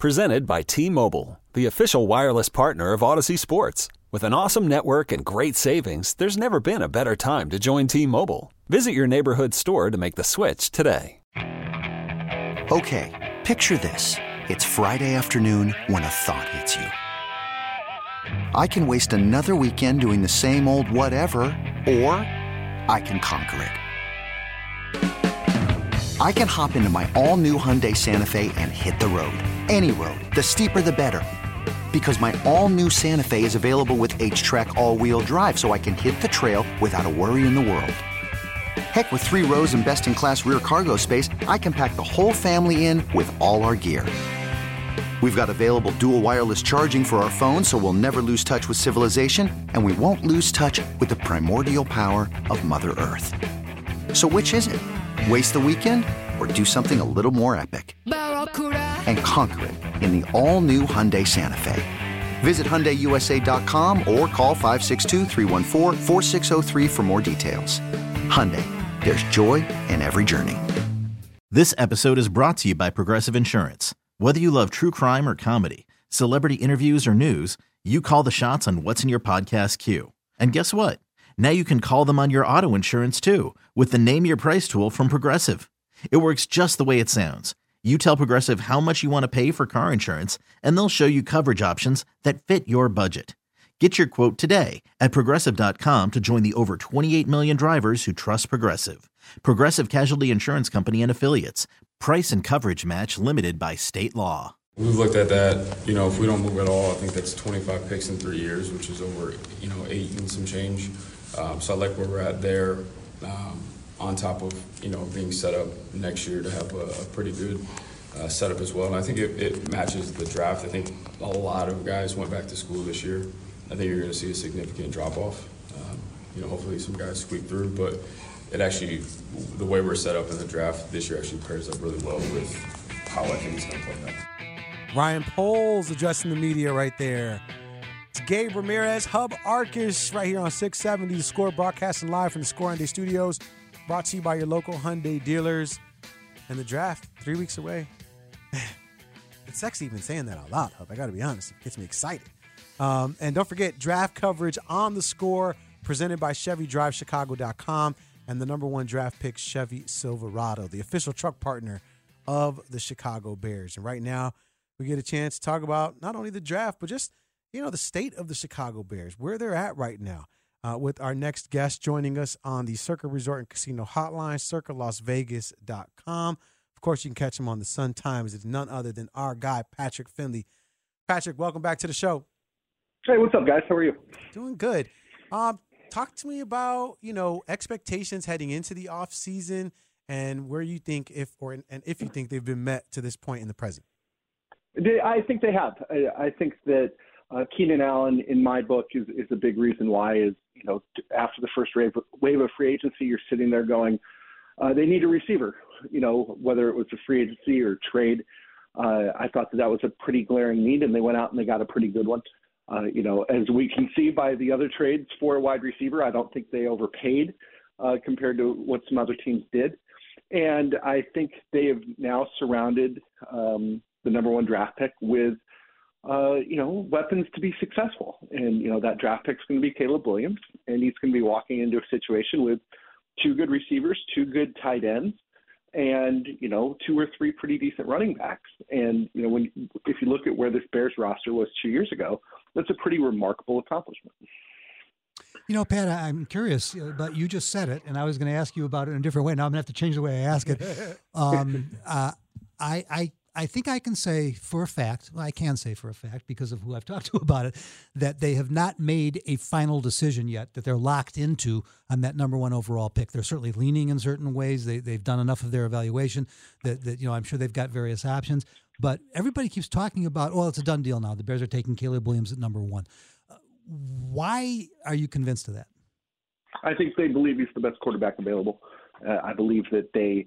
Presented by T-Mobile, the official wireless partner of Odyssey Sports. With an awesome network and great savings, there's never been a better time to join T-Mobile. Visit your neighborhood store to make the switch today. Okay, picture this. It's Friday afternoon when a thought hits you. I can waste another weekend doing the same old whatever, or I can conquer it. I can hop into my all-new Hyundai Santa Fe and hit the road. Any road. The steeper, the better. Because my all-new Santa Fe is available with H-Track all-wheel drive, so I can hit the trail without a worry in the world. Heck, with 3 rows and best-in-class rear cargo space, I can pack the whole family in with all our gear. We've got available dual wireless charging for our phones, so we'll never lose touch with civilization, and we won't lose touch with the primordial power of Mother Earth. So which is it? Waste the weekend or do something a little more epic? And conquer it in the all-new Hyundai Santa Fe. Visit HyundaiUSA.com or call 562-314-4603 for more details. Hyundai, there's joy in every journey. This episode is brought to you by Progressive Insurance. Whether you love true crime or comedy, celebrity interviews or news, you call the shots on what's in your podcast queue. And guess what? Now you can call them on your auto insurance too with the Name Your Price tool from Progressive. It works just the way it sounds. You tell Progressive how much you want to pay for car insurance, and they'll show you coverage options that fit your budget. Get your quote today at Progressive.com to join the over 28 million drivers who trust Progressive. Progressive Casualty Insurance Company and Affiliates. Price and coverage match limited by state law. We've looked at that, if we don't move at all, I think that's 25 picks in 3 years, which is over, 8 and some change. So I like where we're at there, on top of, being set up next year to have a pretty good setup as well. And I think it matches the draft. I think a lot of guys went back to school this year. I think you're going to see a significant drop-off. Hopefully some guys squeak through, but it actually, the way we're set up in the draft this year actually pairs up really well with how I think it's going to play out. Ryan Poles addressing the media right there. It's Gabe Ramirez, Hub Arcus, right here on 670 The Score, broadcasting live from the Score Hyundai Studios, brought to you by your local Hyundai dealers. And the draft, 3 weeks away. It's sexy even saying that out loud, Hub. I got to be honest. It gets me excited. And don't forget, draft coverage on The Score, presented by ChevyDriveChicago.com and the #1 draft pick, Chevy Silverado, the official truck partner of the Chicago Bears. And right now, we get a chance to talk about not only the draft, but just the state of the Chicago Bears, where they're at right now, with our next guest joining us on the Circa Resort and Casino Hotline, CircaLasVegas.com. Of course, you can catch him on the Sun Times. It's none other than our guy, Patrick Finley. Patrick, welcome back to the show. Hey, what's up, guys? How are you? Doing good. Talk to me about, expectations heading into the offseason and where you think if you think they've been met to this point in the present. I think they have. I think that Keenan Allen, in my book, is a big reason why. Is after the first wave of free agency, you're sitting there going, they need a receiver. Whether it was a free agency or trade, I thought that was a pretty glaring need, and they went out and they got a pretty good one. As we can see by the other trades for a wide receiver, I don't think they overpaid compared to what some other teams did, and I think they have now surrounded the #1 draft pick with weapons to be successful. And, that draft pick's going to be Caleb Williams, and he's going to be walking into a situation with 2 good receivers, 2 good tight ends, and, 2 or 3 pretty decent running backs. And, if you look at where this Bears roster was 2 years ago, that's a pretty remarkable accomplishment. Pat, I'm curious, but you just said it, and I was going to ask you about it in a different way. Now I'm going to have to change the way I ask it. I think I can say for a fact, because of who I've talked to about it, that they have not made a final decision yet, that they're locked into on that #1 overall pick. They're certainly leaning in certain ways. They've done enough of their evaluation that I'm sure they've got various options. But everybody keeps talking about, it's a done deal now. The Bears are taking Caleb Williams at #1. Why are you convinced of that? I think they believe he's the best quarterback available. I believe that they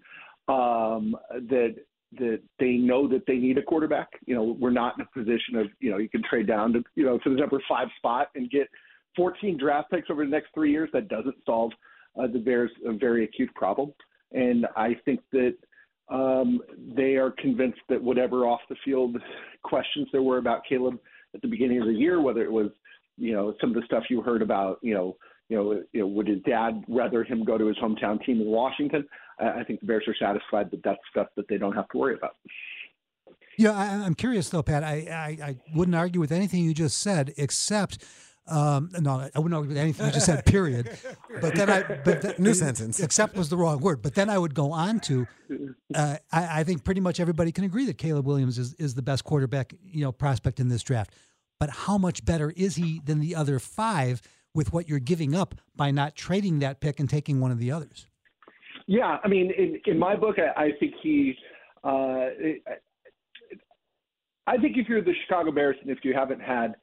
that they know that they need a quarterback. We're not in a position of, you can trade down to, to the #5 spot and get 14 draft picks over the next 3 years. That doesn't solve the Bears' a very acute problem. And I think that They are convinced that whatever off-the-field questions there were about Caleb at the beginning of the year, whether it was, some of the stuff you heard about, would his dad rather him go to his hometown team in Washington? I think the Bears are satisfied that that's stuff that they don't have to worry about. Yeah, I'm curious though, Pat. I wouldn't argue with anything you just said, except no, I wouldn't argue with anything you just said. Period. But then new sentence. Except was the wrong word. But then I would go on to, I think pretty much everybody can agree that Caleb Williams is the best quarterback prospect in this draft. But how much better is he than the other five with what you're giving up by not trading that pick and taking one of the others? Yeah, I mean, in my book, I think he. I think if you're the Chicago Bears and if you haven't had,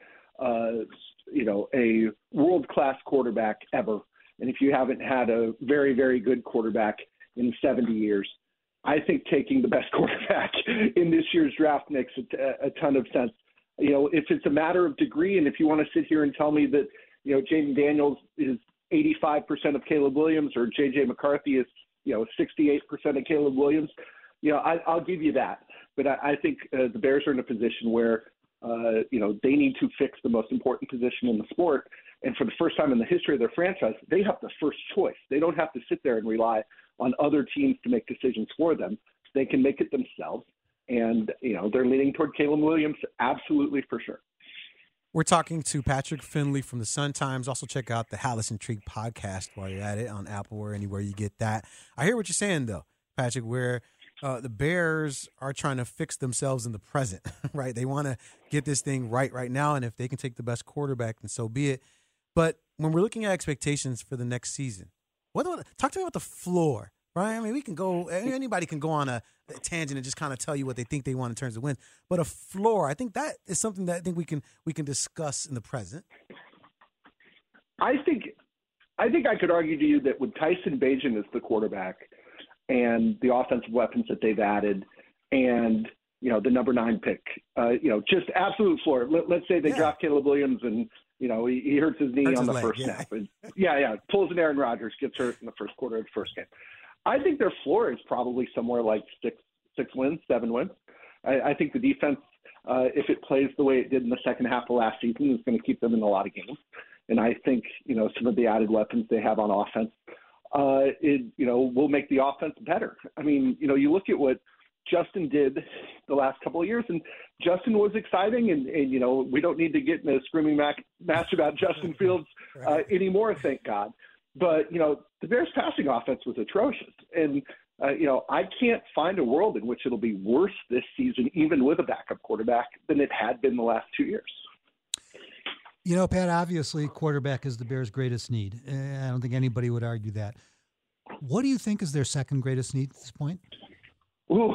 a world-class quarterback ever, and if you haven't had a very, very good quarterback in 70 years, I think taking the best quarterback in this year's draft makes a ton of sense. If it's a matter of degree, and if you want to sit here and tell me that, Jaden Daniels is 85% of Caleb Williams or J.J. McCarthy is, 68% of Caleb Williams, I'll give you that. But I think the Bears are in a position where, they need to fix the most important position in the sport. And for the first time in the history of their franchise, they have the first choice. They don't have to sit there and rely on other teams to make decisions for them. They can make it themselves. And, they're leaning toward Caleb Williams, absolutely, for sure. We're talking to Patrick Finley from the Sun-Times. Also check out the Halas Intrigue podcast while you're at it on Apple or anywhere you get that. I hear what you're saying, though, Patrick, where the Bears are trying to fix themselves in the present, right? They want to get this thing right now, and if they can take the best quarterback, then so be it. But when we're looking at expectations for the next season, talk to me about the floor, right? I mean, anybody can go on a tangent and just kind of tell you what they think they want in terms of wins. But a floor, I think that is something that I think we can discuss in the present. I think I could argue to you that with Tyson Bagent as the quarterback and the offensive weapons that they've added and, the number 9 pick, just absolute floor. Let's say they draft Caleb Williams and, he hurts his knee on the first snap. Pulls an Aaron Rodgers, gets hurt in the first quarter of the first game. I think their floor is probably somewhere like 6 wins, 7 wins. I think the defense, if it plays the way it did in the second half of last season, is going to keep them in a lot of games. And I think, some of the added weapons they have on offense, will make the offense better. I mean, you look at what Justin did the last couple of years, and Justin was exciting, and we don't need to get in a screaming match about Justin Fields anymore, thank God. But, the Bears' passing offense was atrocious. And, I can't find a world in which it'll be worse this season, even with a backup quarterback, than it had been the last 2 years. Pat, obviously quarterback is the Bears' greatest need. I don't think anybody would argue that. What do you think is their second greatest need at this point? Ooh,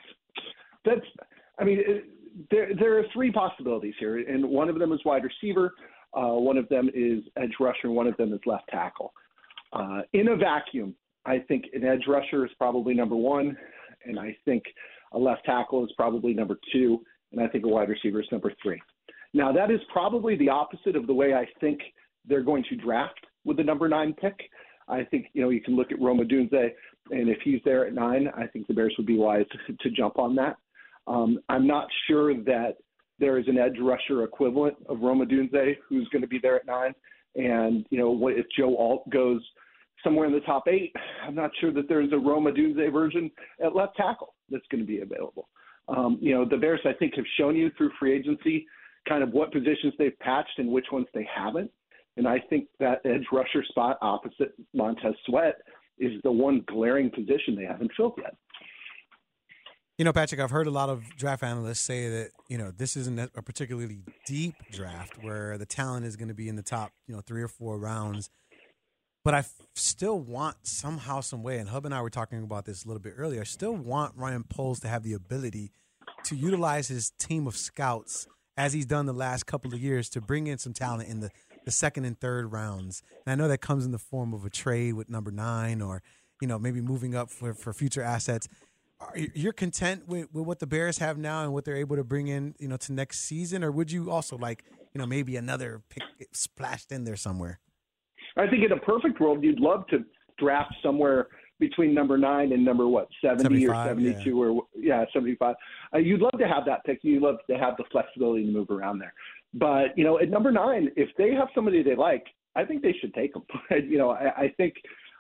there are 3 possibilities here, and one of them is wide receiver, one of them is edge rusher, and one of them is left tackle. In a vacuum, I think an edge rusher is probably number 1, and I think a left tackle is probably number 2, and I think a wide receiver is number 3. Now, that is probably the opposite of the way I think they're going to draft with the number 9 pick. I think, you can look at Rome Odunze, and if he's there at 9, I think the Bears would be wise to jump on that. I'm not sure that there is an edge rusher equivalent of Rome Odunze who's going to be there at 9. And, if Joe Alt goes somewhere in the top 8, I'm not sure that there's a Rome Odunze version at left tackle that's going to be available. The Bears, I think, have shown you through free agency kind of what positions they've patched and which ones they haven't. And I think that edge rusher spot opposite Montez Sweat is the one glaring position they haven't filled yet. Patrick, I've heard a lot of draft analysts say that, this isn't a particularly deep draft where the talent is going to be in the top, 3 or 4 rounds. But I still want somehow, some way, and Hub and I were talking about this a little bit earlier, I still want Ryan Poles to have the ability to utilize his team of scouts as he's done the last couple of years to bring in some talent in the second and third rounds. And I know that comes in the form of a trade with number 9 or, maybe moving up for future assets. You're content with what the Bears have now and what they're able to bring in, to next season? Or would you also like, maybe another pick splashed in there somewhere? I think in a perfect world, you'd love to draft somewhere between number 9 and number 70 or 72 yeah. or 75. You'd love to have that pick. You'd love to have the flexibility to move around there. But, at number 9, if they have somebody they like, I think they should take them. I think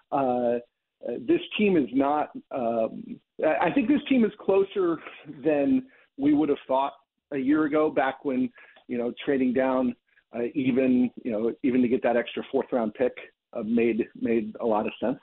this team is not I think this team is closer than we would have thought a year ago, back when, trading down even to get that extra 4th round pick made a lot of sense.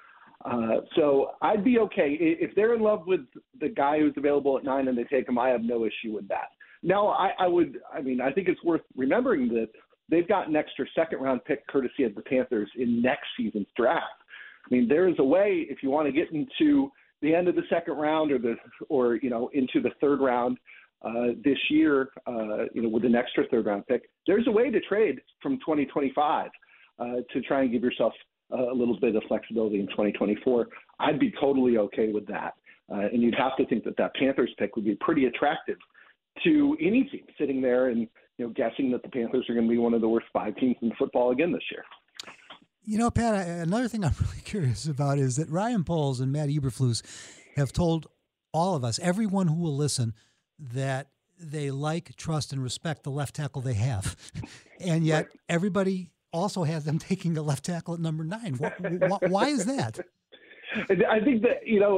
So I'd be okay if they're in love with the guy who's available at 9 and they take him. I have no issue with that. Now, I think it's worth remembering that they've got an extra 2nd round pick courtesy of the Panthers in next season's draft. I mean, there is a way, if you want to get into the end of the 2nd round or into the 3rd round this year, with an extra 3rd round pick, there's a way to trade from 2025 to try and give yourself a little bit of flexibility in 2024. I'd be totally okay with that. And you'd have to think that Panthers pick would be pretty attractive to any team sitting there and, guessing that the Panthers are going to be one of the worst 5 teams in football again this year. Pat, another thing I'm really curious about is that Ryan Poles and Matt Eberflus have told all of us, everyone who will listen, that they like, trust, and respect the left tackle they have. And yet everybody also has them taking a left tackle at number 9. Why is that? I think that,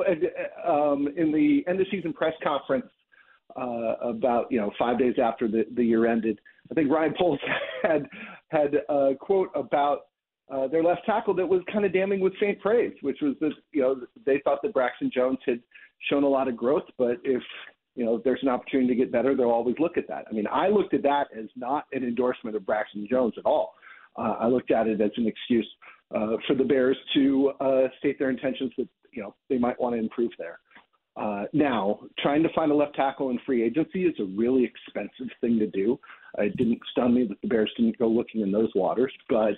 in the end of season press conference about, 5 days after the year ended, I think Ryan Poles had a quote about their left tackle that was kind of damning with faint praise, which was that, they thought that Braxton Jones had shown a lot of growth, but if there's an opportunity to get better, they'll always look at that. I mean, I looked at that as not an endorsement of Braxton Jones at all. I looked at it as an excuse for the Bears to state their intentions that, they might want to improve there. Now, trying to find a left tackle in free agency is a really expensive thing to do. It didn't stun me that the Bears didn't go looking in those waters, but,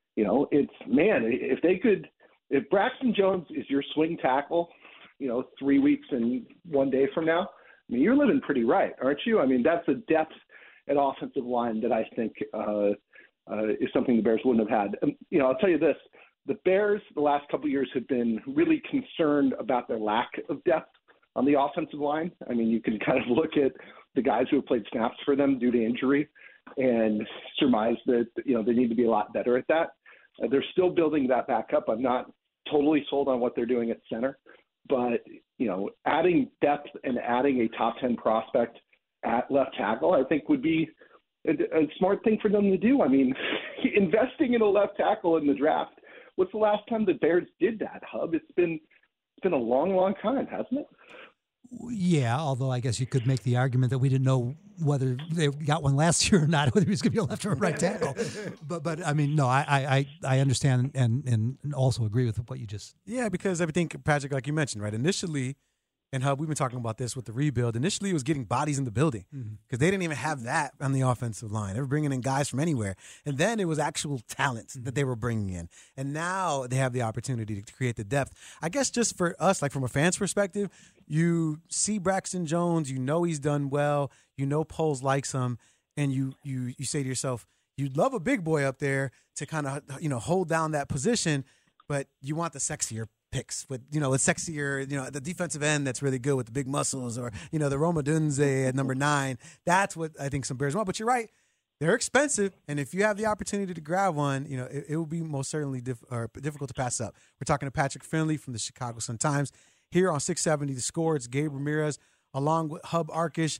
if Braxton Jones is your swing tackle, 3 weeks and 1 day from now, I mean, you're living pretty right, aren't you? I mean, that's a depth at offensive line that I think is something the Bears wouldn't have had. I'll tell you this. The Bears the last couple of years have been really concerned about their lack of depth on the offensive line. I mean, you can kind of look at the guys who have played snaps for them due to injury and surmise that, they need to be a lot better at that. They're still building that back up. I'm not totally sold on what they're doing at center, but, adding depth and adding a top 10 prospect at left tackle, I think would be a smart thing for them to do. I mean, investing in a left tackle in the draft, what's the last time the Bears did that, Hub? It's been a long, long time, hasn't it? Yeah, although I guess you could make the argument that we didn't know whether they got one last year or not, whether he was going to be a left or a right tackle. But I mean, no, I understand and also agree with what you just. Yeah, because I think, Patrick, like you mentioned, right, initially, and Hub, we've been talking about this with the rebuild. Initially, it was getting bodies in the building because they didn't even have that on the offensive line. They were bringing in guys from anywhere. And then it was actual talent that they were bringing in. And now they have the opportunity to create the depth. I guess just for us, like from a fan's perspective, you see Braxton Jones, he's done well, Poles likes him, and you say to yourself, you'd love a big boy up there to kind of, hold down that position, but you want the sexier picks with, with sexier, the defensive end that's really good with the big muscles, or, the Roma Dunze at number 9. That's what I think some Bears want. But you're right. They're expensive. And if you have the opportunity to grab one, it will be most certainly difficult to pass up. We're talking to Patrick Finley from the Chicago Sun-Times here on 670 The Score. It's Gabe Ramirez along with Hub Arkush.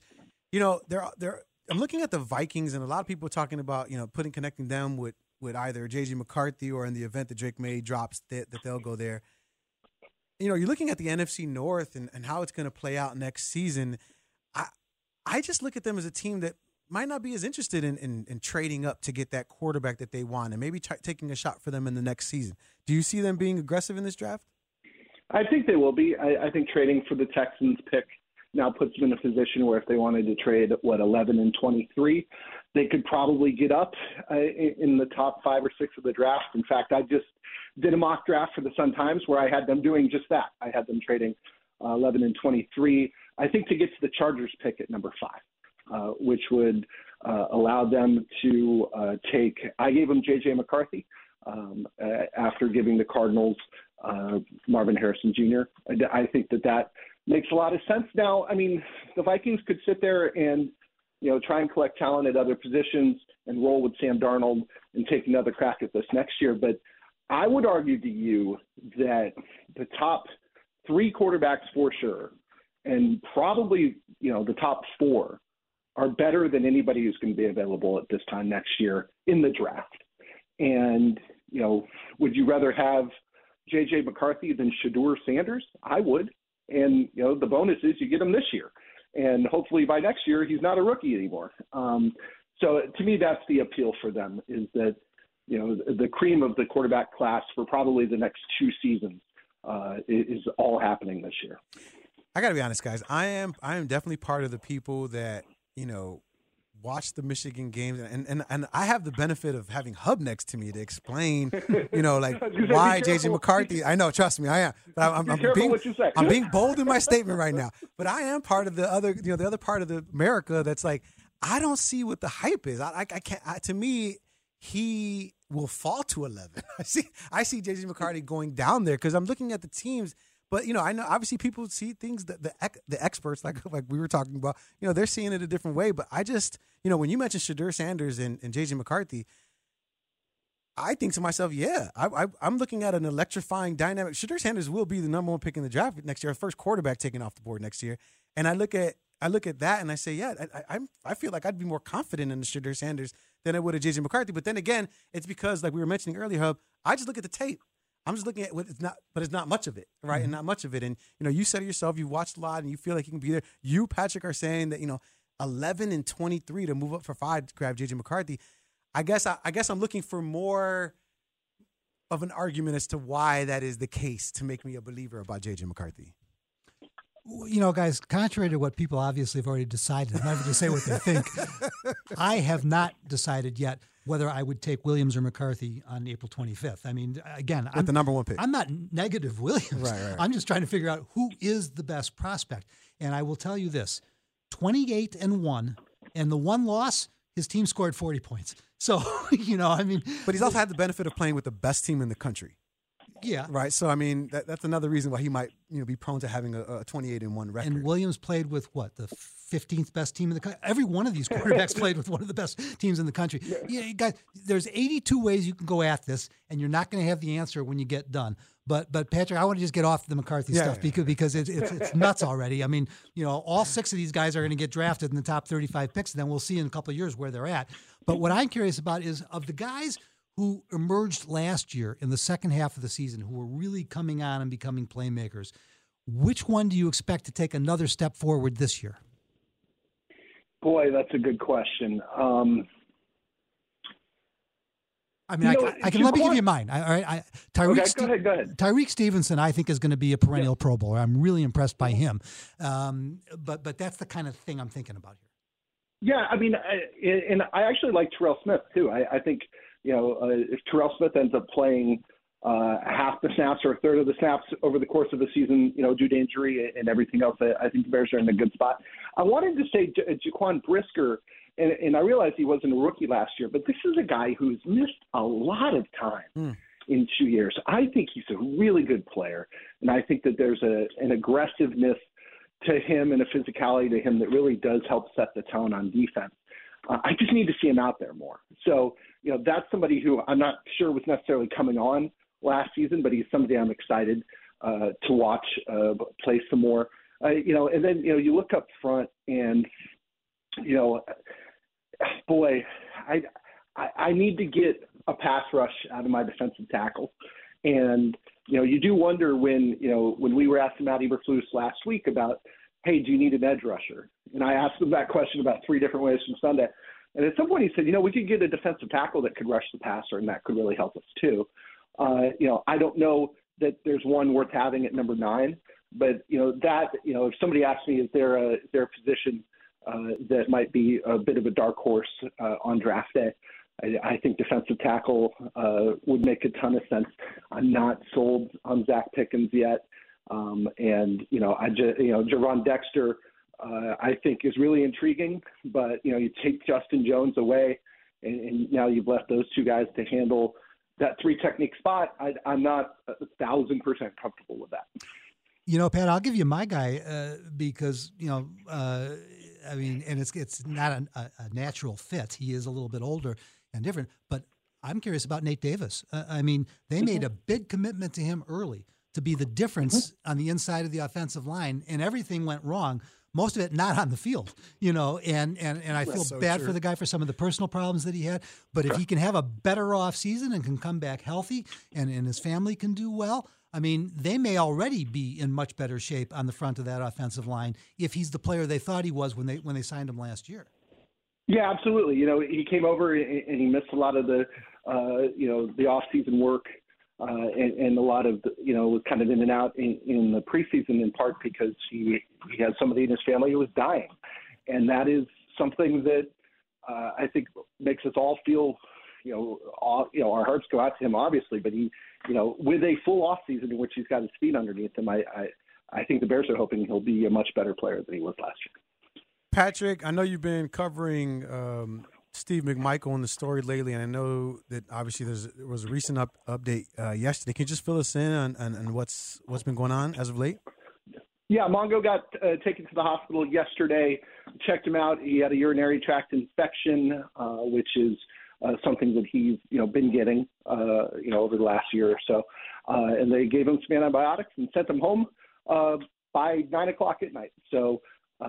I'm looking at the Vikings, and a lot of people are talking about, connecting them with either J.J. McCarthy, or in the event that Drake May drops, that they'll go there. You're looking at the NFC North and how it's going to play out next season. I just look at them as a team that might not be as interested in trading up to get that quarterback that they want, and maybe taking a shot for them in the next season. Do you see them being aggressive in this draft? I think they will be. I think trading for the Texans pick now puts them in a position where if they wanted to trade at 11 and 23, they could probably get up in the top 5 or 6 of the draft. In fact, I just did a mock draft for the Sun-Times where I had them doing just that. I had them trading 11 and 23, I think, to get to the Chargers pick at number 5, which would allow them to take – I gave them J.J. McCarthy after giving the Cardinals Marvin Harrison Jr. I think that makes a lot of sense. Now, I mean, the Vikings could sit there and, try and collect talent at other positions and roll with Sam Darnold and take another crack at this next year. But I would argue to you that the top 3 quarterbacks for sure, and probably, the top 4 are better than anybody who's going to be available at this time next year in the draft. And, would you rather have J.J. McCarthy than Shedeur Sanders? I would. And, the bonus is you get him this year. And hopefully by next year, he's not a rookie anymore. So to me, that's the appeal for them, is that, the cream of the quarterback class for probably the next 2 seasons is all happening this year. I got to be honest, guys. I am definitely part of the people that, watch the Michigan games, and I have the benefit of having Hub next to me to explain, why J.J. McCarthy. I know, trust me, I am. But I'm being bold in my statement right now. But I am part of the other, the other part of the America that's like, I don't see what the hype is. I can't. To me, he will fall to 11. I see J.J. McCarthy going down there because I'm looking at the teams. But, I know obviously people see things that the experts, like we were talking about, they're seeing it a different way. But I just, when you mentioned Shedeur Sanders and J.J. McCarthy, I think to myself, yeah, I'm looking at an electrifying dynamic. Shedeur Sanders will be the number 1 pick in the draft next year, first quarterback taken off the board next year. And I look at that and I say, yeah, I feel like I'd be more confident in the Shedeur Sanders than I would have J.J. McCarthy. But then again, it's because, like we were mentioning earlier, Hub, I just look at the tape. I'm just looking at what it's not, but it's not much of it, right? Mm-hmm. And not much of it. And, you said it yourself, you watched a lot and you feel like you can be there. You, Patrick, are saying that, 11 and 23 to move up for 5 to grab J.J. McCarthy. I guess I'm looking for more of an argument as to why that is the case to make me a believer about J.J. McCarthy. Guys, contrary to what people obviously have already decided, I'm not going to say what they think. I have not decided yet whether I would take Williams or McCarthy on April 25th. I mean, again, I'm the number 1 pick. I'm not negative Williams. Right. I'm just trying to figure out who is the best prospect. And I will tell you this, 28-1, and the one loss, his team scored 40 points. So, But he's also had the benefit of playing with the best team in the country. Yeah. Right. So, I mean, that's another reason why he might, be prone to having a 28-1 record. And Williams played with the 15th best team in the country. Every one of these quarterbacks played with one of the best teams in the country. Yeah, guys, there's 82 ways you can go at this, and you're not going to have the answer when you get done. But Patrick, I want to just get off the McCarthy stuff because it's nuts already. I mean, all 6 of these guys are going to get drafted in the top 35 picks, and then we'll see in a couple of years where they're at. But what I'm curious about is, of the guys who emerged last year in the second half of the season, who were really coming on and becoming playmakers, which one do you expect to take another step forward this year? Boy, that's a good question. I mean, I can let me give you mine. All right, go ahead. Tyreek Stevenson, I think, is going to be a perennial Pro Bowler. I'm really impressed by him. But that's the kind of thing I'm thinking about here. Yeah, I mean, and I actually like Terrell Smith too. I think if Terrell Smith ends up playing half the snaps or a third of the snaps over the course of the season, due to injury and everything else, I think the Bears are in a good spot. I wanted to say Jaquan Brisker, and I realized he wasn't a rookie last year, but this is a guy who's missed a lot of time in 2 years. I think he's a really good player, and I think that there's an aggressiveness to him and a physicality to him that really does help set the tone on defense. I just need to see him out there more. So, that's somebody who I'm not sure was necessarily coming on last season, but he's somebody I'm excited to watch play some more. And then, you look up front and, boy, I need to get a pass rush out of my defensive tackle. And, you do wonder when we were asking Matt Eberflus last week about, hey, do you need an edge rusher? And I asked him that question about 3 different ways from Sunday. And at some point he said, we could get a defensive tackle that could rush the passer, and that could really help us too. I don't know that there's one worth having at number 9, but if somebody asks me, is there a position that might be a bit of a dark horse on draft day, I think defensive tackle would make a ton of sense. I'm not sold on Zach Pickens yet. Javon Dexter, I think is really intriguing, but, you take Justin Jones away and now you've left those 2 guys to handle that 3 technique spot, I'm not 1,000% comfortable with that. You know, Pat, I'll give you my guy because, I mean, and it's not a natural fit. He is a little bit older and different, but I'm curious about Nate Davis. I mean, they made a big commitment to him early to be the difference on the inside of the offensive line, and everything went wrong. Most of it not on the field, and I feel bad for the guy for some of the personal problems that he had. But if he can have a better off season and can come back healthy and his family can do well, I mean, they may already be in much better shape on the front of that offensive line if he's the player they thought he was when they signed him last year. Yeah, absolutely. He came over and he missed a lot of the off-season work. And a lot of, was kind of in and out in the preseason, in part because he had somebody in his family who was dying. And that is something that I think makes us all feel, our hearts go out to him, obviously. But he, with a full off season in which he's got his feet underneath him, I think the Bears are hoping he'll be a much better player than he was last year. Patrick, I know you've been covering Steve McMichael in the story lately, and I know that obviously there was a recent update yesterday. Can you just fill us in on what's been going on as of late? Yeah, Mongo got taken to the hospital yesterday, checked him out. He had a urinary tract infection, which is something that he's been getting over the last year or so. And they gave him some antibiotics and sent him home by 9 o'clock at night. So,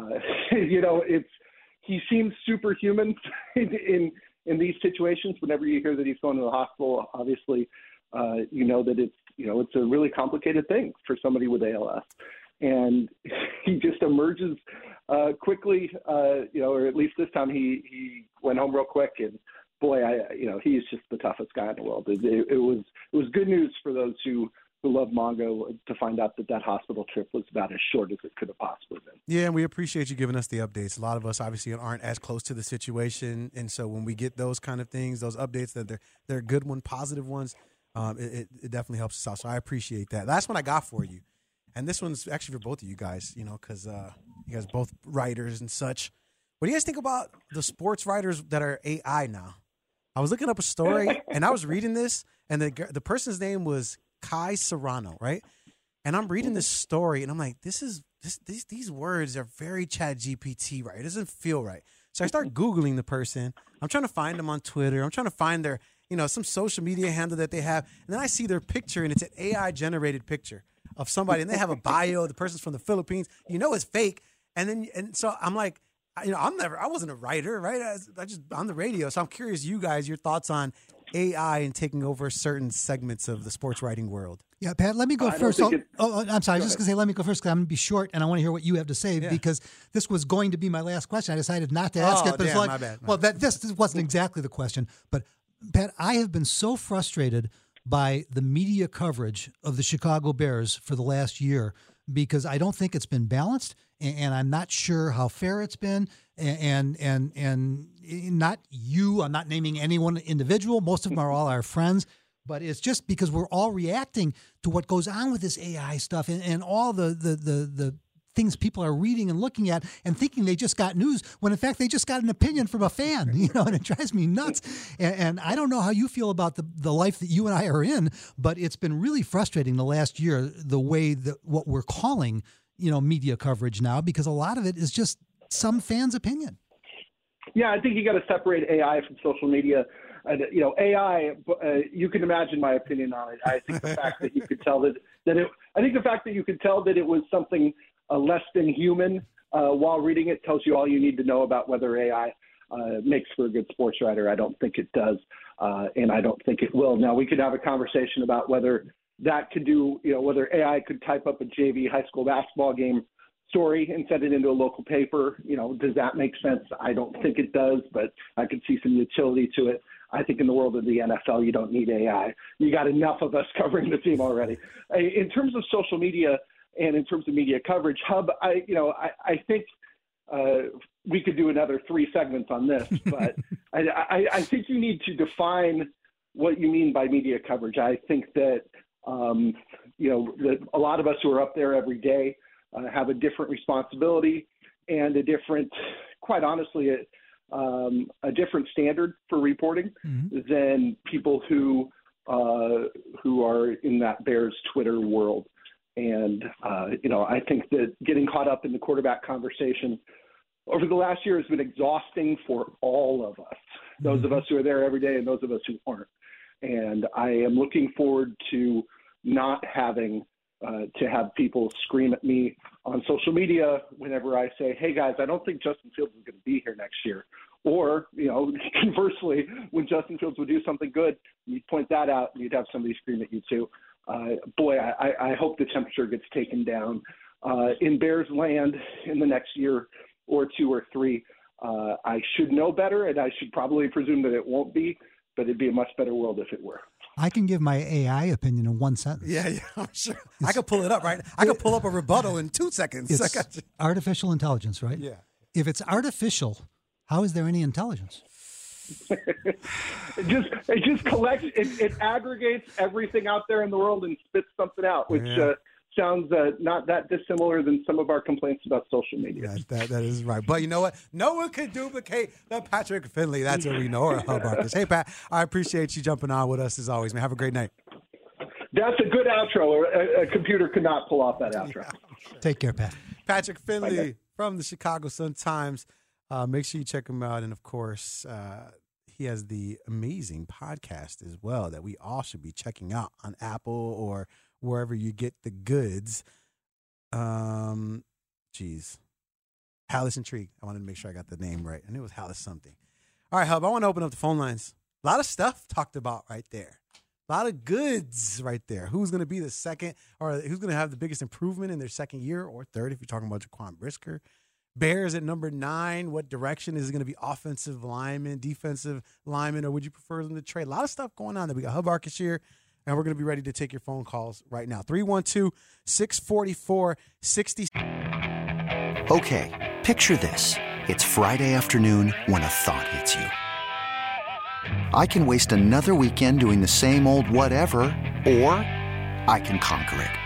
he seems superhuman in these situations. Whenever you hear that he's going to the hospital, obviously, that it's a really complicated thing for somebody with ALS. And he just emerges quickly, or at least this time he went home real quick. And boy, he's just the toughest guy in the world. It was good news for those who love Mongo to find out that hospital trip was about as short as it could have possibly been. Yeah, and we appreciate you giving us the updates. A lot of us obviously aren't as close to the situation, and so when we get those kind of things, those updates, that they're good ones, positive ones, it definitely helps us out. So I appreciate that. Last one I got for you, and this one's actually for both of you guys, because you guys are both writers and such. What do you guys think about the sports writers that are AI now? I was looking up a story, and I was reading this, and the person's name was Kai Serrano, right? And I'm reading this story, and I'm like, these words are very ChatGPT, right? It doesn't feel right. So I start Googling the person. I'm trying to find them on Twitter. I'm trying to find their, some social media handle that they have. And then I see their picture, and it's an AI-generated picture of somebody, and they have a bio. The person's from the Philippines. It's fake. And so I'm like, I wasn't a writer, right? I just on the radio. So I'm curious, you guys, your thoughts on AI and taking over certain segments of the sports writing world. Yeah, Pat, let me go first. I'm sorry. I was just going to say, let me go first because I'm going to be short and I want to hear what you have to say because this was going to be my last question. I decided not to ask it. But my bad. Well, this wasn't exactly the question. But, Pat, I have been so frustrated by the media coverage of the Chicago Bears for the last year because I don't think it's been balanced and I'm not sure how fair it's been. And not you, I'm not naming anyone individual. Most of them are all our friends. But it's just because we're all reacting to what goes on with this AI stuff and all the things people are reading and looking at and thinking they just got news when, in fact, they just got an opinion from a fan, and it drives me nuts. And I don't know how you feel about the life that you and I are in, but it's been really frustrating the last year, the way that what we're calling, media coverage now, because a lot of it is just some fan's opinion. Yeah, I think you got to separate AI from social media. AI, you can imagine my opinion on it. I think the fact that you could tell that it was something less than human while reading it tells you all you need to know about whether AI makes for a good sports writer. I don't think it does, and I don't think it will. Now, we could have a conversation about whether that could do, whether AI could type up a JV high school basketball game story and send it into a local paper. Does that make sense? I don't think it does, but I could see some utility to it. I think in the world of the NFL, you don't need AI. You got enough of us covering the team already. In terms of social media and in terms of media coverage, Hub, I think we could do another 3 segments on this, but I think you need to define what you mean by media coverage. I think that, that a lot of us who are up there every day have a different responsibility and a different, quite honestly, a different standard for reporting than people who who are in that Bears Twitter world. And, I think that getting caught up in the quarterback conversation over the last year has been exhausting for all of us, those of us who are there every day and those of us who aren't. And I am looking forward to not having to have people scream at me on social media whenever I say, hey, guys, I don't think Justin Fields is going to be here next year. Or, conversely, when Justin Fields would do something good, you'd point that out and you'd have somebody scream at you too. I hope the temperature gets taken down in Bears land in the next year or two or three. I should know better, and I should probably presume that it won't be, but it'd be a much better world if it were. I can give my AI opinion in one sentence. Yeah, I'm sure. I could pull it up, right? I could pull up a rebuttal in 2 seconds. It's artificial intelligence, right? Yeah. If it's artificial, how is there any intelligence? It just collects, it aggregates everything out there in the world and spits something out, which sounds not that dissimilar than some of our complaints about social media. That is right. But you know what? No one can duplicate the Patrick Finley. That's what we know, or Hub Arkush. Hey, Pat, I appreciate you jumping on with us as always, man. Have a great night. That's a good outro. A computer could not pull off that outro. Yeah, sure. Take care, Pat. Patrick Finley from the Chicago Sun-Times. Make sure you check him out. And, of course, he has the amazing podcast as well that we all should be checking out on Apple or wherever you get the goods. Hallis Intrigue. I wanted to make sure I got the name right. I knew it was Hallis something. All right, Hub, I want to open up the phone lines. A lot of stuff talked about right there. A lot of goods right there. Who's going to be the second, or who's going to have the biggest improvement in their second year or third if you're talking about Jaquan Brisker? Bears at number 9. What direction is it going to be? Offensive lineman, defensive lineman, or would you prefer them to trade? A lot of stuff going on there. We got Hub Arkush here, and we're going to be ready to take your phone calls right now. 312-644-60. Okay, picture this. It's Friday afternoon when a thought hits you. I can waste another weekend doing the same old whatever, or I can conquer it.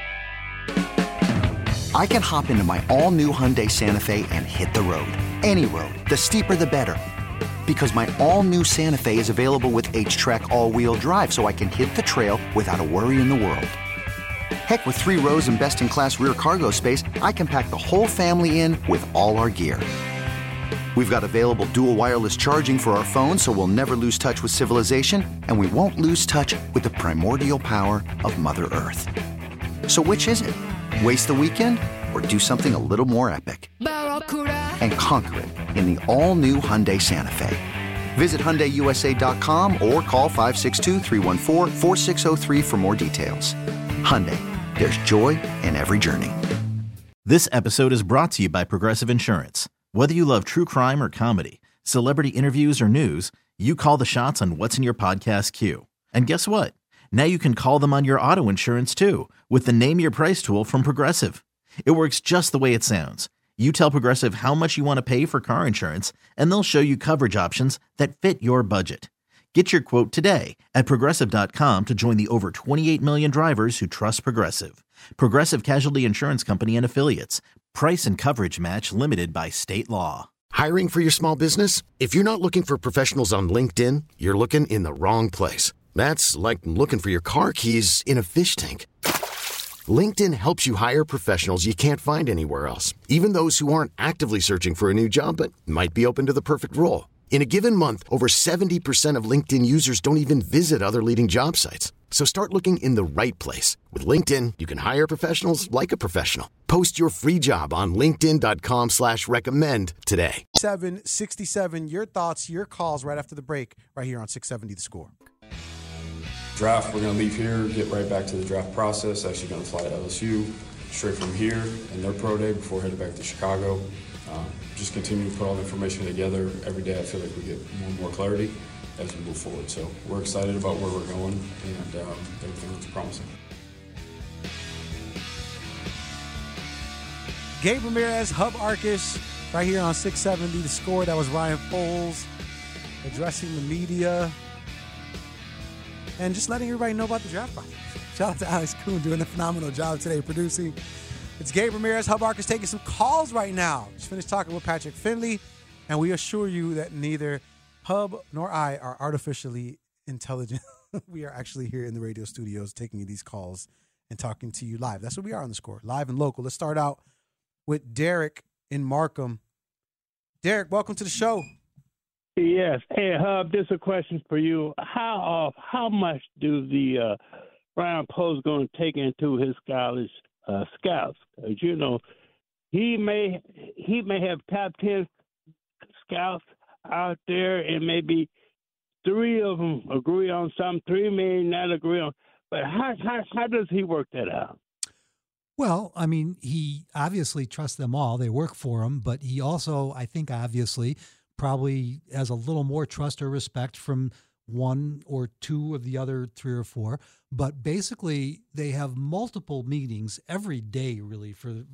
I can hop into my all-new Hyundai Santa Fe and hit the road. Any road. The steeper, the better. Because my all-new Santa Fe is available with H-Track all-wheel drive, so I can hit the trail without a worry in the world. Heck, with 3 rows and best-in-class rear cargo space, I can pack the whole family in with all our gear. We've got available dual wireless charging for our phones, so we'll never lose touch with civilization, and we won't lose touch with the primordial power of Mother Earth. So which is it? Waste the weekend or do something a little more epic? And conquer it in the all-new Hyundai Santa Fe. Visit HyundaiUSA.com or call 562-314-4603 for more details. Hyundai, there's joy in every journey. This episode is brought to you by Progressive Insurance. Whether you love true crime or comedy, celebrity interviews or news, you call the shots on what's in your podcast queue. And guess what? Now you can call them on your auto insurance too with the Name Your Price tool from Progressive. It works just the way it sounds. You tell Progressive how much you want to pay for car insurance, and they'll show you coverage options that fit your budget. Get your quote today at Progressive.com to join the over 28 million drivers who trust Progressive. Progressive Casualty Insurance Company and Affiliates. Price and coverage match limited by state law. Hiring for your small business? If you're not looking for professionals on LinkedIn, you're looking in the wrong place. That's like looking for your car keys in a fish tank. LinkedIn helps you hire professionals you can't find anywhere else, even those who aren't actively searching for a new job but might be open to the perfect role. In a given month, over 70% of LinkedIn users don't even visit other leading job sites. So start looking in the right place. With LinkedIn, you can hire professionals like a professional. Post your free job on linkedin.com/recommend today. 767, your thoughts, your calls right after the break, right here on 670 The Score. Draft, we're going to leave here, get right back to the draft process. Actually going to fly to LSU straight from here and their pro day before heading back to Chicago. Just continue to put all the information together. Every day I feel like we get more and more clarity as we move forward. So we're excited about where we're going, and everything looks promising. Gabe Ramirez, Hub Arkush, right here on 670 The Score. That was Ryan Poles addressing the media and just letting everybody know about the draft process. Shout out to Alex Kuhn doing a phenomenal job today producing. It's Gabe Ramirez, Hub Arkush, taking some calls right now. Just finished talking with Patrick Finley, and we assure you that neither Hub nor I are artificially intelligent. We are actually here in the radio studios taking these calls and talking to you live. That's what we are on The Score, live and local. Let's start out with Derek in Markham. Derek, welcome to the show. Yes. Hey, Hub, this is a question for you. How much do the Ryan Poles going to take into his college scouts? Because, you know, he may have top 10 scouts out there, and maybe 3 of them agree on something, 3 may not agree on. But how does he work that out? Well, I mean, he obviously trusts them all. They work for him, but he also, I think, obviously probably has a little more trust or respect from 1 or 2 of the other 3 or 4. But basically, they have multiple meetings every day, really, for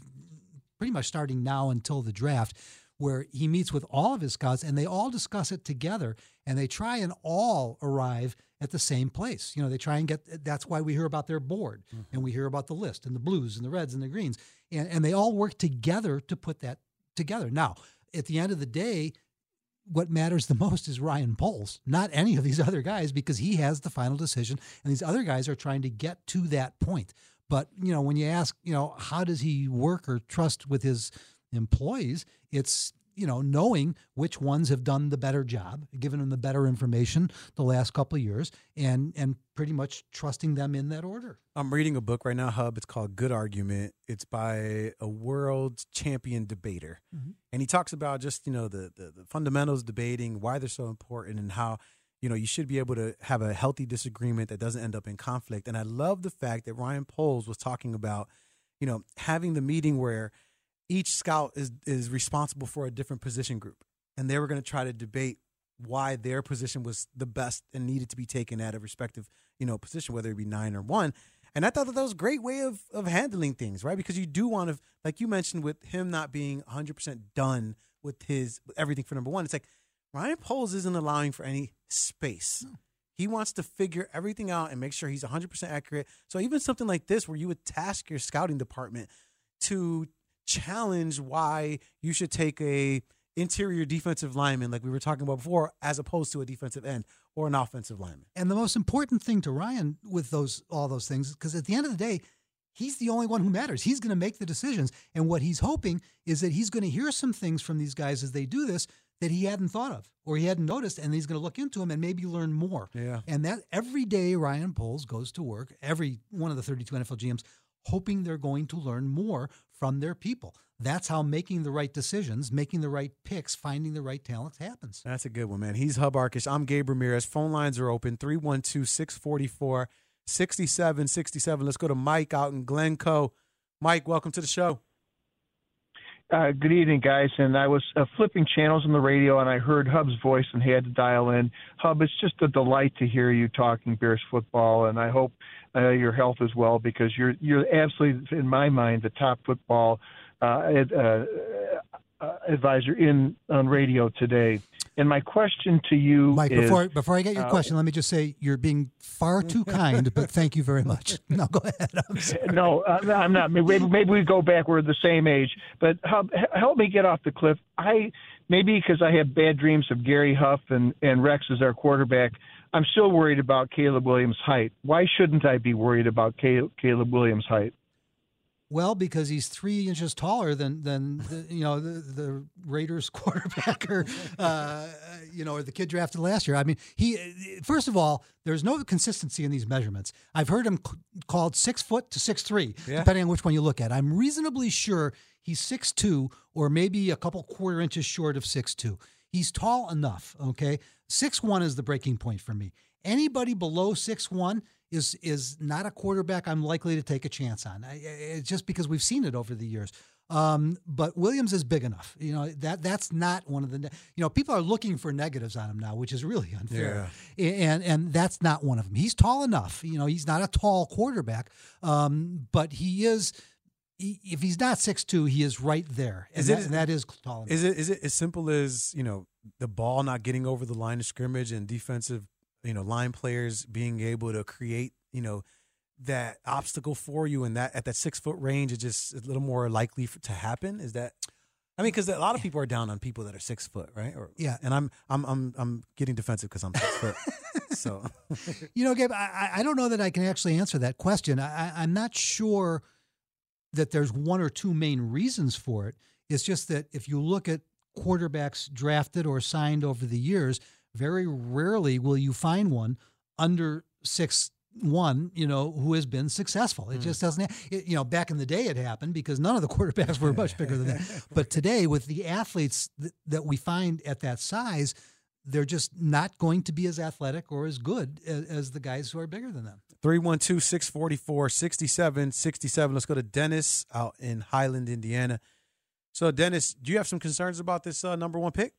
pretty much starting now until the draft, where he meets with all of his scouts and they all discuss it together, and they try and all arrive at the same place. You know, they try and get, that's why we hear about their board, and we hear about the list and the blues and the reds and the greens, and they all work together to put that together. Now, at the end of the day, what matters the most is Ryan Poles, not any of these other guys, because he has the final decision, and these other guys are trying to get to that point. But, you know, when you ask, you know, how does he work or trust with his employees, it's, you know, knowing which ones have done the better job, giving them the better information the last couple of years, and pretty much trusting them in that order. I'm reading a book right now, Hub. It's called Good Argument. It's by a world champion debater. And he talks about just, you know, the fundamentals debating, why they're so important, and how, you know, you should be able to have a healthy disagreement that doesn't end up in conflict. And I love the fact that Ryan Poles was talking about, you know, having the meeting where each scout is responsible for a different position group, and they were going to try to debate why their position was the best and needed to be taken at a respective, you know, position, whether it be 9 or 1. And I thought that was a great way of handling things, right? Because you do want to, like you mentioned, with him not being 100% done with everything for number 1, it's like Ryan Poles isn't allowing for any space. No. He wants to figure everything out and make sure he's 100% accurate. So even something like this, where you would task your scouting department to challenge why you should take a interior defensive lineman, like we were talking about before, as opposed to a defensive end or an offensive lineman. And the most important thing to Ryan with all those things, because at the end of the day, he's the only one who matters. He's going to make the decisions. And what he's hoping is that he's going to hear some things from these guys as they do this that he hadn't thought of or he hadn't noticed, and he's going to look into them and maybe learn more. Yeah. And that every day Ryan Poles goes to work, every one of the 32 NFL GMs, hoping they're going to learn more from their people. That's how making the right decisions, making the right picks, finding the right talent happens. That's a good one, man. He's Hub Arkush. I'm Gabe Ramirez. Phone lines are open, 312-644-6767. Let's go to Mike out in Glencoe. Mike, welcome to the show. Good evening, guys. And I was flipping channels on the radio, and I heard Hub's voice and had to dial in. Hub, it's just a delight to hear you talking Bears football, and I hope your health as well, because you're absolutely, in my mind, the top football advisor on radio today. And my question to you, Mike, before I get your question, let me just say you're being far too kind, but thank you very much. No, go ahead. I'm sorry. No, I'm not. Maybe we go back. We're the same age. But help me get off the cliff. Maybe because I have bad dreams of Gary Huff and Rex as our quarterback, I'm still worried about Caleb Williams' height. Why shouldn't I be worried about Caleb Williams' height? Well, because he's 3 inches taller than the Raiders quarterback or the kid drafted last year. I mean, first of all, there's no consistency in these measurements. I've heard him called 6 foot to 6'3", depending on which one you look at. I'm reasonably sure he's 6'2", or maybe a couple quarter inches short of 6'2". He's tall enough. Okay, 6'1" is the breaking point for me. Anybody below 6'1" is not a quarterback I'm likely to take a chance on. It's just because we've seen it over the years. But Williams is big enough. You know, that's not one of the, people are looking for negatives on him now, which is really unfair. Yeah. And that's not one of them. He's tall enough. You know, he's not a tall quarterback, but he is. If he's not 6'2", he is right there, and that is tall enough. Is it as simple as, the ball not getting over the line of scrimmage and defensive, line players being able to create, that obstacle for you, and that at that 6 foot range is just a little more likely to happen? Is that? I mean, because a lot of people are down on people that are 6 foot, right? Yeah. And I'm getting defensive because I'm 6 foot. So, Gabe, I don't know that I can actually answer that question. I'm not sure that there's one or two main reasons for it. It's just that if you look at quarterbacks drafted or signed over the years, very rarely will you find one under 6'1", who has been successful. It just doesn't, back in the day it happened because none of the quarterbacks were much bigger than that. But today with the athletes that we find at that size, they're just not going to be as athletic or as good as the guys who are bigger than them. 312-644-6767. Let's go to Dennis out in Highland, Indiana. So, Dennis, do you have some concerns about this number one pick?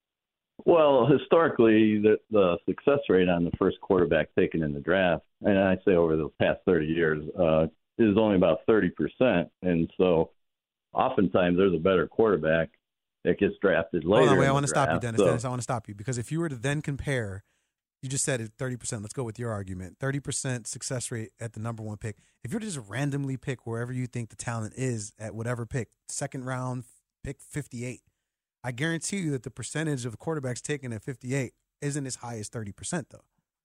Well, historically, the success rate on the first quarterback taken in the draft, and I say over the past 30 years, is only about 30%. And so oftentimes there's a better quarterback that gets drafted later. Hold on, wait, I want to stop you, Dennis. Dennis, I want to stop you because if you were to then compare, you just said it 30%. Let's go with your argument. 30% success rate at the number one pick. If you were to just randomly pick wherever you think the talent is at whatever pick, second round, pick 58, I guarantee you that the percentage of quarterbacks taken at 58 isn't as high as 30%, though.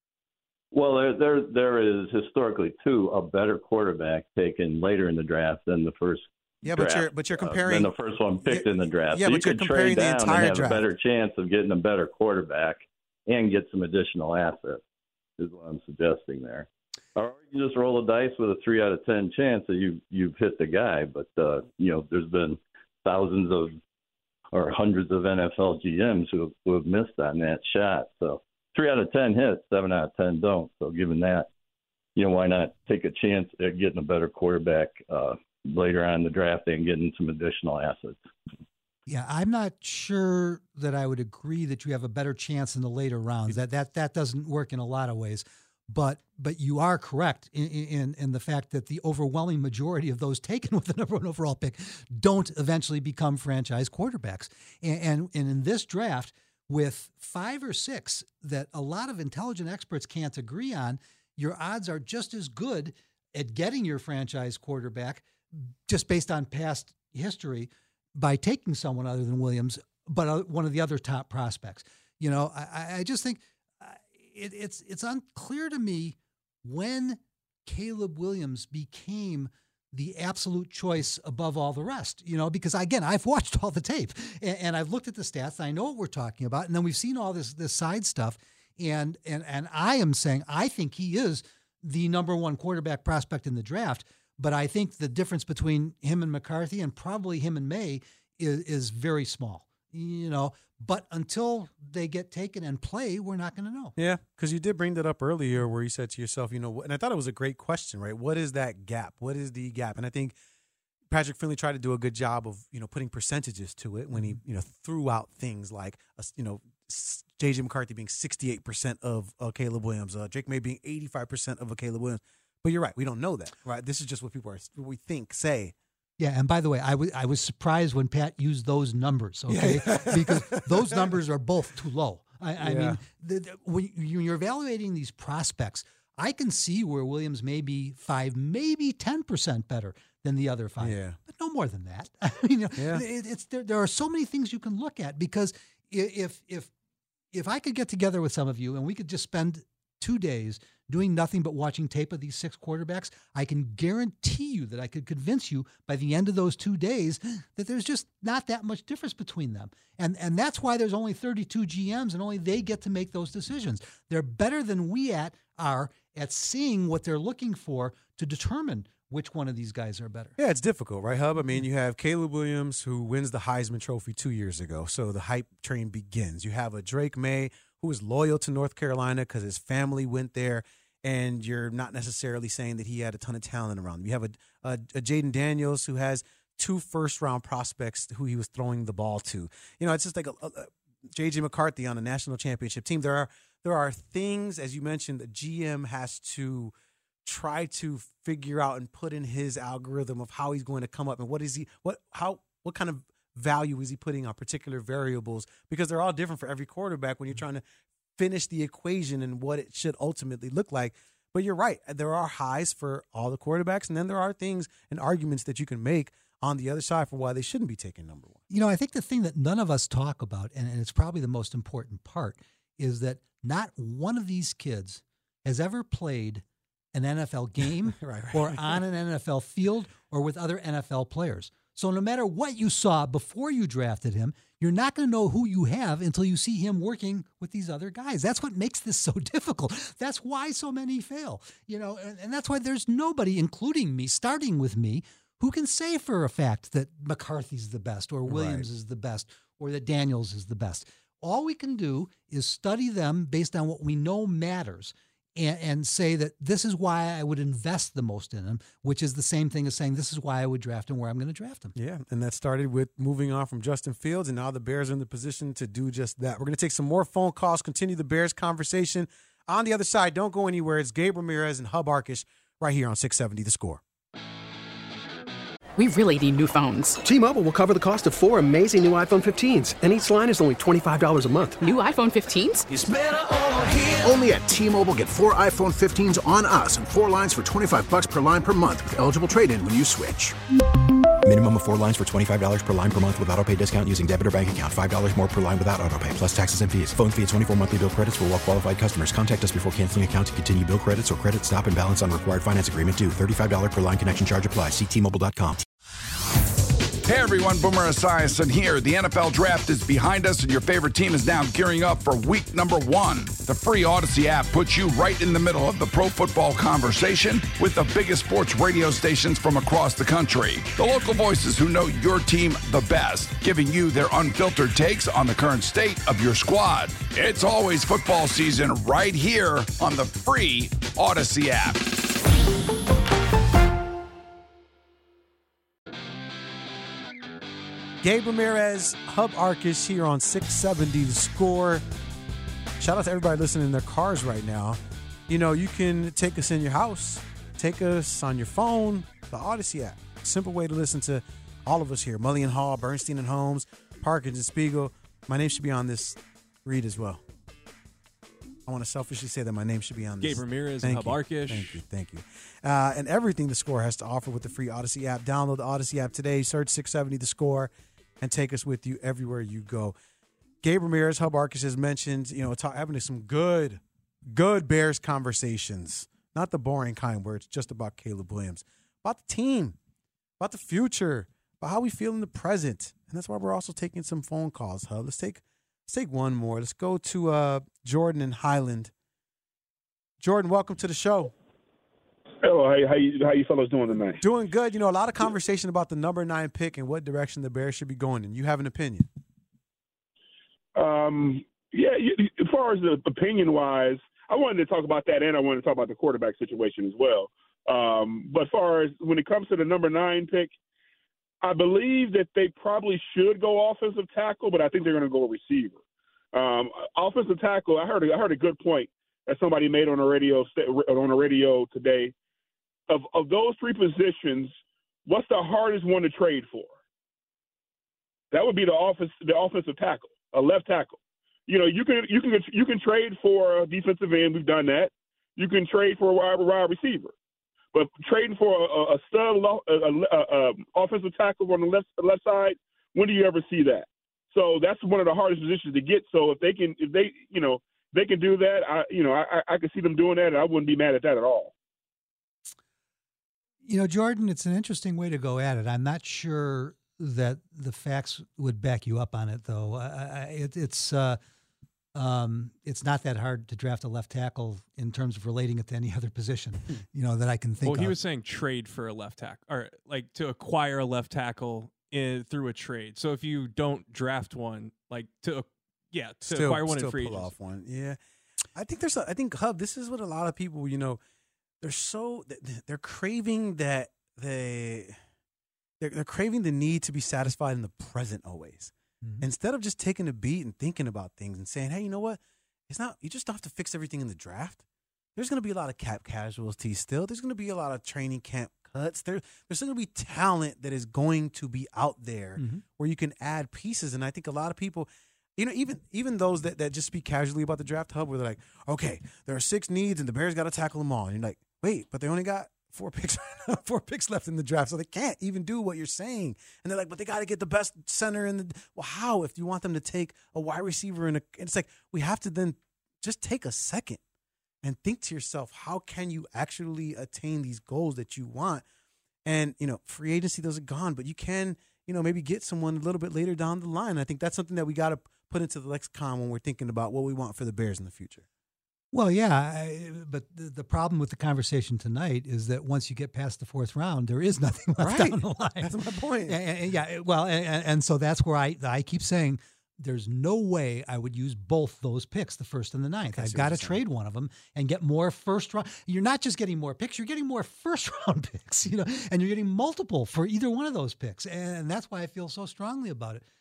Well, there is historically, too, a better quarterback taken later in the draft than the first. Yeah, draft, but you're comparing than the first one picked in the draft. Yeah, so but you're comparing the entire and have draft. a better chance of getting a better quarterback and get some additional assets. Is what I'm suggesting there. Or you can just roll the dice with a 3 out of 10 chance that you've hit the guy. But there's been thousands of or hundreds of NFL GMs who have missed on that shot. So 3 out of 10 hits, 7 out of 10 don't. So given that, why not take a chance at getting a better quarterback later on in the draft and getting some additional assets? Yeah, I'm not sure that I would agree that you have a better chance in the later rounds. That doesn't work in a lot of ways. But you are correct in the fact that the overwhelming majority of those taken with the number one overall pick don't eventually become franchise quarterbacks. And in this draft, with 5 or 6 that a lot of intelligent experts can't agree on, your odds are just as good at getting your franchise quarterback just based on past history by taking someone other than Williams, but one of the other top prospects. I just think it's unclear to me when Caleb Williams became the absolute choice above all the rest, because again, I've watched all the tape and I've looked at the stats. I know what we're talking about. And then we've seen all this side stuff. And I am saying, I think he is the number one quarterback prospect in the draft, but I think the difference between him and McCarthy and probably him and May is very small, but until they get taken and play, we're not going to know. Yeah, because you did bring that up earlier where you said to yourself, and I thought it was a great question, right? What is that gap? What is the gap? And I think Patrick Finley tried to do a good job of, putting percentages to it when he, threw out things like, J.J. McCarthy being 68% of Caleb Williams, Drake May being 85% of a Caleb Williams. But you're right. We don't know that, right? This is just what we say. Yeah, and by the way, I was surprised when Pat used those numbers, okay? Yeah. Because those numbers are both too low. I mean, when you're evaluating these prospects, I can see where Williams may be 5, maybe 10% better than the other 5, but no more than that. I mean, there are so many things you can look at because if I could get together with some of you and we could just spend 2 days doing nothing but watching tape of these 6 quarterbacks, I can guarantee you that I could convince you by the end of those 2 days that there's just not that much difference between them. And that's why there's only 32 GMs and only they get to make those decisions. They're better than we are at seeing what they're looking for to determine which one of these guys are better. Yeah, it's difficult, right, Hub? I mean, you have Caleb Williams who wins the Heisman Trophy 2 years ago, so the hype train begins. You have a Drake May who is loyal to North Carolina because his family went there, and you're not necessarily saying that he had a ton of talent around him. You have a Jaden Daniels who has 2 first-round prospects who he was throwing the ball to. It's just like a J.J. McCarthy on a national championship team. There are things, as you mentioned, the GM has to try to figure out and put in his algorithm of how he's going to come up and what kind of value is he putting on particular variables, because they're all different for every quarterback when you're trying to finish the equation and what it should ultimately look like. But you're right. There are highs for all the quarterbacks, and then there are things and arguments that you can make on the other side for why they shouldn't be taking number one. You know, I think the thing that none of us talk about, and it's probably the most important part, is that not one of these kids has ever played an NFL game right. or on an NFL field or with other NFL players. So no matter what you saw before you drafted him, you're not going to know who you have until you see him working with these other guys. That's what makes this so difficult. That's why so many fail. You know, and that's why there's nobody, including me, starting with me, who can say for a fact that McCarthy's the best or Williams is the best or that Daniels is the best. All we can do is study them based on what we know matters and say that this is why I would invest the most in him, which is the same thing as saying this is why I would draft him where I'm going to draft him. Yeah, and that started with moving on from Justin Fields, and now the Bears are in the position to do just that. We're going to take some more phone calls, continue the Bears conversation. On the other side, don't go anywhere. It's Gabe Ramirez and Hub Arkush right here on 670 The Score. We really need new phones. T-Mobile will cover the cost of 4 amazing new iPhone 15s, and each line is only $25 a month. New iPhone 15s? It's better over here. Only at T-Mobile, get 4 iPhone 15s on us and 4 lines for $25 per line per month with eligible trade-in when you switch. Minimum of 4 lines for $25 per line per month with autopay discount using debit or bank account. $5 more per line without autopay, plus taxes and fees. Phone fee at 24 monthly bill credits for well-qualified customers. Contact us before canceling account to continue bill credits or credit stop and balance on required finance agreement due. $35 per line connection charge applies. See T-Mobile.com. Hey everyone, Boomer Esiason here. The NFL draft is behind us and your favorite team is now gearing up for week number 1. The free Odyssey app puts you right in the middle of the pro football conversation with the biggest sports radio stations from across the country. The local voices who know your team the best, giving you their unfiltered takes on the current state of your squad. It's always football season right here on the free Odyssey app. Gabe Ramirez, Hub Arkush here on 670 The Score. Shout out to everybody listening in their cars right now. You know, you can take us in your house, take us on your phone, the Odyssey app. Simple way to listen to all of us here. Mully and Hall, Bernstein and Holmes, Parkins and Spiegel. My name should be on this read as well. I want to selfishly say that my name should be on this. Gabe Ramirez and Hub Arkush. Thank you. And everything The Score has to offer with the free Odyssey app. Download the Odyssey app today. Search 670 The Score and take us with you everywhere you go. Gabe Ramirez, Hub Arkush has mentioned, you know, having some good Bears conversations. Not the boring kind where it's just about Caleb Williams. About the team, about the future, about how we feel in the present. And that's why we're also taking some phone calls, Hub. Let's take one more. Let's go to Jordan in Highland. Jordan, welcome to the show. Hello, how you fellas doing tonight? Doing good. You know, a lot of conversation about the number 9 pick and what direction the Bears should be going in. You have an opinion? As far as the opinion-wise, I wanted to talk about that, and I wanted to talk about the quarterback situation as well. But as far as when it comes to the number 9 pick, I believe that they probably should go offensive tackle, but I think they're going to go receiver. Offensive tackle, I heard a good point that somebody made on the radio today. Of those 3 positions, what's the hardest one to trade for? That would be the offensive tackle, a left tackle. You know, you can trade for a defensive end. We've done that. You can trade for a wide receiver, but trading for a stud offensive tackle on the left side, when do you ever see that? So that's one of the hardest positions to get. So if they can do that, I can see them doing that, and I wouldn't be mad at that at all. You know, Jordan, it's an interesting way to go at it. I'm not sure that the facts would back you up on it, though. It's not that hard to draft a left tackle in terms of relating it to any other position, you know, that I can think of. Well, he was saying trade for a left tackle, or like to acquire a left tackle through a trade. So if you don't draft one, like to acquire one in free agency. Pull off one. Yeah. I think Hub, this is what a lot of people, you know, they're craving that they're craving the need to be satisfied in the present always. Mm-hmm. Instead of just taking a beat and thinking about things and saying, hey, you know what? You just don't have to fix everything in the draft. There's going to be a lot of cap casualties still. There's going to be a lot of training camp cuts. There's still going to be talent that is going to be out there where you can add pieces. And I think a lot of people, you know, even those that just speak casually about the draft, Hub, where they're like, okay, there are 6 needs and the Bears got to tackle them all. And you're like, wait, but they only got 4 picks left in the draft, so they can't even do what you're saying. And they're like, but they got to get the best center in the. Well, how? If you want them to take a wide receiver it's like we have to then just take a second and think to yourself, how can you actually attain these goals that you want? And free agency, those are gone, but you can maybe get someone a little bit later down the line. I think that's something that we got to put into the lexicon when we're thinking about what we want for the Bears in the future. Well, yeah, but the problem with the conversation tonight is that once you get past the 4th round, there is nothing left down the line. That's my point. And so that's where I keep saying there's no way I would use both those picks, the 1st and the 9th. I've got to trade one of them and get more first round. You're not just getting more picks; you're getting more first round picks. And you're getting multiple for either one of those picks, and that's why I feel so strongly about it.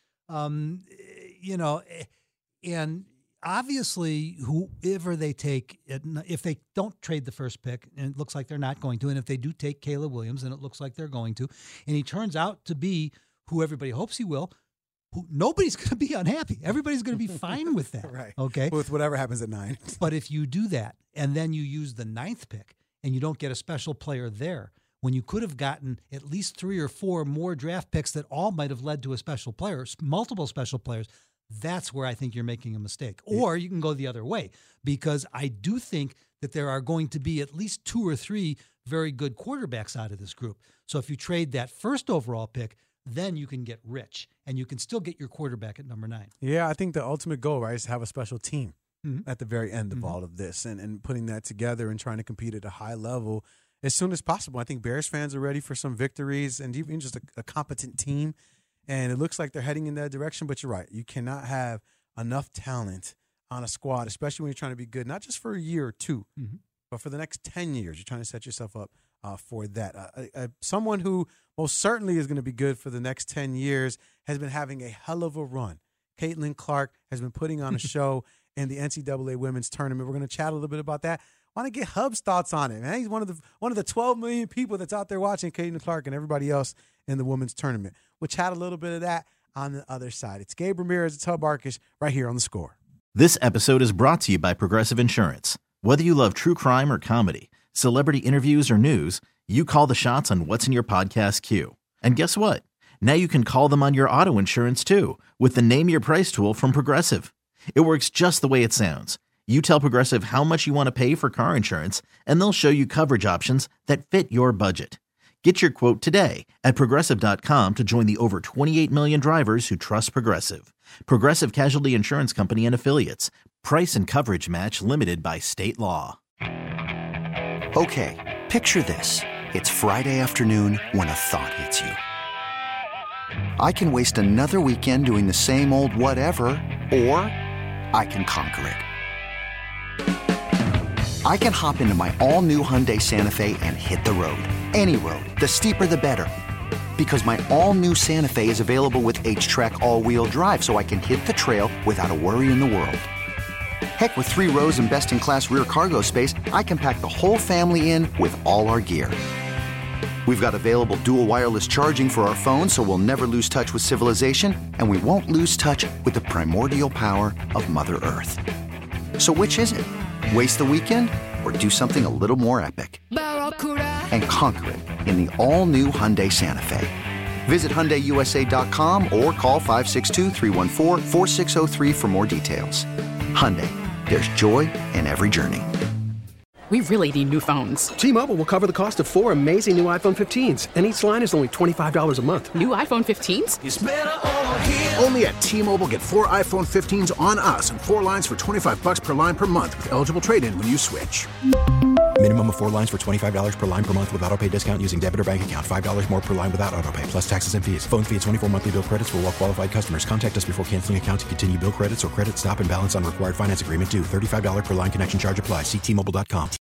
And obviously, whoever they take, if they don't trade the first pick, and it looks like they're not going to, and if they do take Caleb Williams, and it looks like they're going to, and he turns out to be who everybody hopes he will, nobody's going to be unhappy. Everybody's going to be fine with that. Right. Okay. With whatever happens at 9. But if you do that, and then you use the 9th pick, and you don't get a special player there, when you could have gotten at least 3 or 4 more draft picks that all might have led to a special player, multiple special players, that's where I think you're making a mistake. Or you can go the other way, because I do think that there are going to be at least 2 or 3 very good quarterbacks out of this group. So if you trade that first overall pick, then you can get rich, and you can still get your quarterback at number 9. Yeah, I think the ultimate goal, right, is to have a special team at the very end of all of this, and putting that together and trying to compete at a high level as soon as possible. I think Bears fans are ready for some victories and even just a competent team. And it looks like they're heading in that direction, but you're right. You cannot have enough talent on a squad, especially when you're trying to be good, not just for a year or 2, but for the next 10 years. You're trying to set yourself up for that. Someone who most certainly is going to be good for the next 10 years has been having a hell of a run. Caitlin Clark has been putting on a show in the NCAA women's tournament. We're going to chat a little bit about that. I want to get Hub's thoughts on it, man. He's one of the 12 million people that's out there watching Caitlin Clark and everybody else in the women's tournament. We'll chat a little bit of that on the other side. It's Gabe Ramirez, it's Hub Arkush, right here on The Score. This episode is brought to you by Progressive Insurance. Whether you love true crime or comedy, celebrity interviews or news, you call the shots on what's in your podcast queue. And guess what? Now you can call them on your auto insurance too with the Name Your Price tool from Progressive. It works just the way it sounds. You tell Progressive how much you want to pay for car insurance, and they'll show you coverage options that fit your budget. Get your quote today at Progressive.com to join the over 28 million drivers who trust Progressive. Progressive Casualty Insurance Company and Affiliates. Price and coverage match limited by state law. Okay, picture this. It's Friday afternoon when a thought hits you. I can waste another weekend doing the same old whatever, or I can conquer it. I can hop into my all-new Hyundai Santa Fe and hit the road. Any road. The steeper, the better. Because my all-new Santa Fe is available with H-Track all-wheel drive, so I can hit the trail without a worry in the world. Heck, with 3 rows and best-in-class rear cargo space, I can pack the whole family in with all our gear. We've got available dual wireless charging for our phones, so we'll never lose touch with civilization, and we won't lose touch with the primordial power of Mother Earth. So which is it? Waste the weekend or do something a little more epic? And conquer it in the all-new Hyundai Santa Fe. Visit HyundaiUSA.com or call 562-314-4603 for more details. Hyundai, there's joy in every journey. We really need new phones. T-Mobile will cover the cost of 4 amazing new iPhone 15s, and each line is only $25 a month. New iPhone 15s? It's better over here. Only at T-Mobile, get 4 iPhone 15s on us and 4 lines for $25 per line per month with eligible trade-in when you switch. Minimum of 4 lines for $25 per line per month with autopay discount using debit or bank account. $5 more per line without autopay, plus taxes and fees. Phone fee at 24 monthly bill credits for well-qualified customers. Contact us before canceling account to continue bill credits or credit stop and balance on required finance agreement due. $35 per line connection charge applies. See T-Mobile.com.